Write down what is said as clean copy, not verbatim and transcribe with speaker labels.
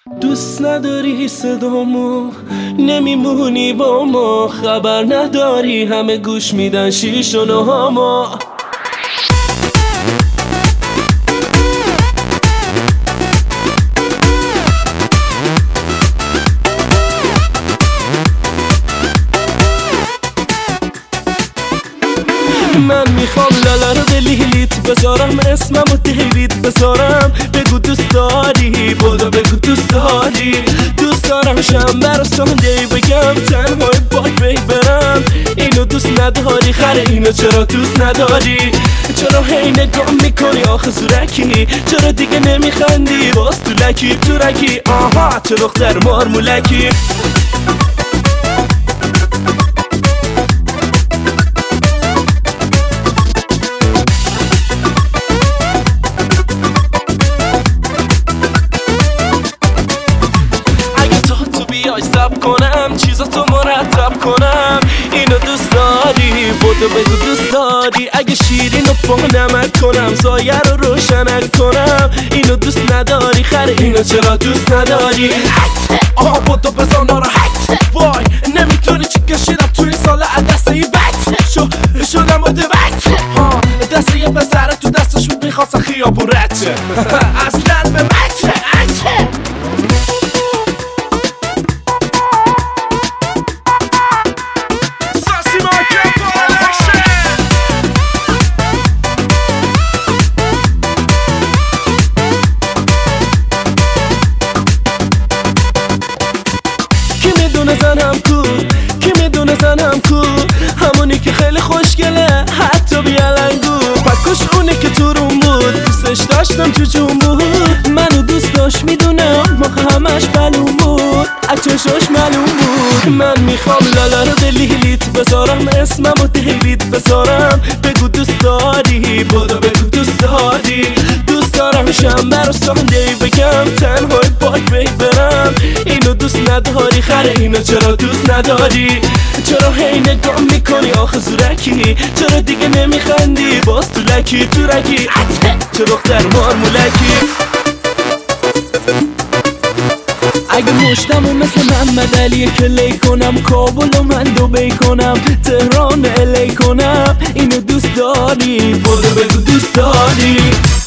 Speaker 1: دوست نداری صدامو، نمیمونی با ما، خبر نداری همه گوش میدن شیش و نهامو. من میخوام لالا رو دلیلیت بذارم، اسممو دیوید بذارم، بگو دوست داری، بودو بگو دوست داری. دوست دارم شنبه رو ساندی بگم، تنهای باک بی برم. اینو دوست نداری خره، اینو چرا دوست نداری؟ چرا هی نگاه میکنی آخه زورکی؟ چرا دیگه نمیخندی باز تو لکی تو رکی؟ آها چه دختر مارمولکی. سب کنم چیزاتو مرتب کنم، اینو دوست داری، بودو بگو دوست داری. اگه شیرینو با نمک کنم، سایه رو روشنک کنم، اینو دوست نداری خره، اینو چرا دوست نداری؟ آها بودو بزن ناراحت، وای نمیتونی چی کشیدم توی این ساله از دسته ای بد شدم متوجه. دسته یه پسره تو دستش بود میخواست خیابون رد شه اصلا به مچه زنم کو، همونی که خیلی خوشگله حتی بیالنگو. پکوش اونی که تو روم بود، دوستش داشتم تو جون بود. منو دوست داشت میدونم موقع همش بلوم بود، از چشاش معلوم بود. من میخوام لالا رو دلیلیت بذارم، اسممو دیوید بذارم، بگو دوست داری، بودو بگو دوست داری. دوست دارم شنبه رو ساندی بگم، تنهای باک بی برم. اینو دوست نداری خره، اینو چرا دوست نداری؟ چرا هی نگاه میکنی آخه زورکی؟ چرا دیگه نمیخندی باز تو لکی تو رکی؟ چه دختر مارمولکی. اگه مشتمو مثل محمد علی کلی کنم، کابلو من دوبی کنم، تهران الی کنم، اینو دوست داری، بودو بگو دوست داری.